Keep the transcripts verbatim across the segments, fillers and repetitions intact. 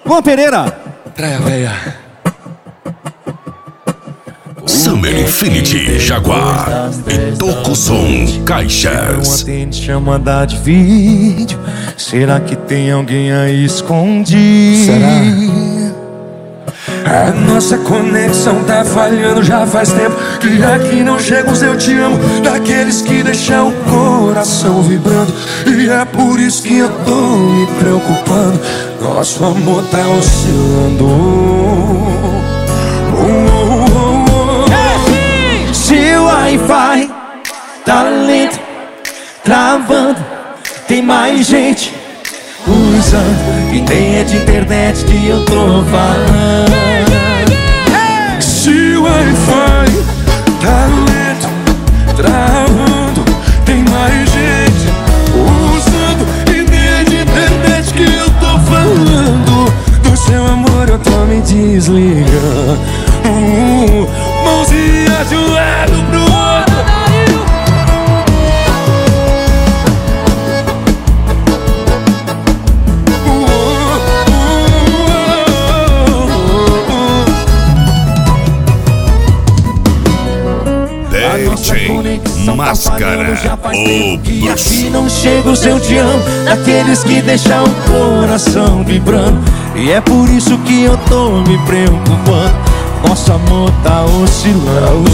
Juan Pereira. Praia Véia. Summer Infinity Jaguar e Toco Som Caixas. Ontem tinha mandado vídeo. Será que tem alguém aí escondido? Será? A nossa conexão tá falhando já faz tempo. Que aqui não chega os eu te amo, daqueles que deixam o coração vibrando. E é por isso que eu tô me preocupando. Nosso amor tá oscilando. Oh, oh, oh, oh. Se o Wi-Fi tá lento, travando, tem mais gente usando, e nem é de internet que eu tô falando. Se o Wi-Fi tá lento, travando, tem mais gente usando, e nem é de internet que eu tô falando. Do seu amor eu tô me desligando. uh, Mãozinha de um lado pro outro. Máscara, o E aqui não chega o seu te amo, daqueles que deixam o coração vibrando. E é por isso que eu tô me preocupando. Nosso amor tá oscilando.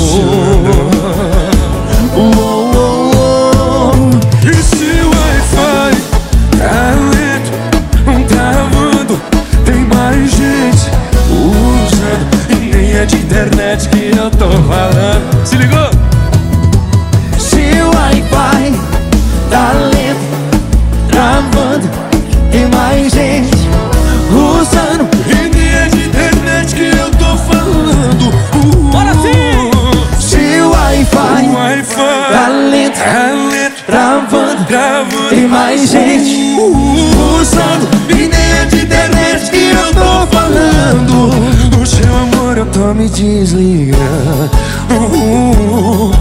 Oh, oh, oh. E se o Wi-Fi tá lento, travando, tem mais gente usando, e nem é de internet que eu tô falando. Se ligou? Wi-Fi tá lento, travando, tem mais gente usando, e nem é de internet que eu tô falando. uh, Bora sim! Se o Wi-Fi, o Wi-Fi tá lento, tá lento, travando, travando, tem mais gente usando, e nem é de internet que eu tô falando. O seu amor eu tô me desligando. uh, uh,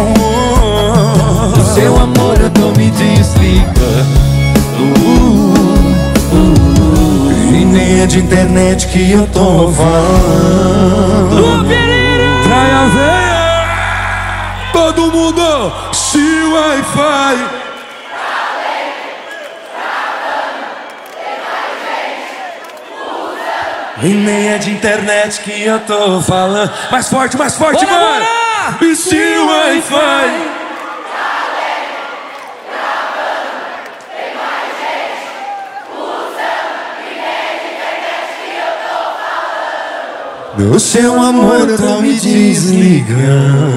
uh, Seu amor eu tô me desligando. uh, uh, E nem é de internet que eu tô falando. Praia Véia, todo mundo. Se o Wi-Fi e nem é de internet que eu tô falando. Mais forte, mais forte, Bora, mano. bora! E se o Wi-Fi do seu amor eu tô me desligando.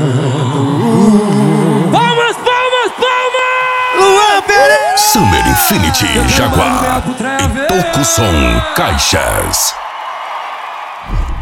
Palmas, palmas, palmas! Juan Pereira. Summer Infinity Jaguar e Toco Som Caixas.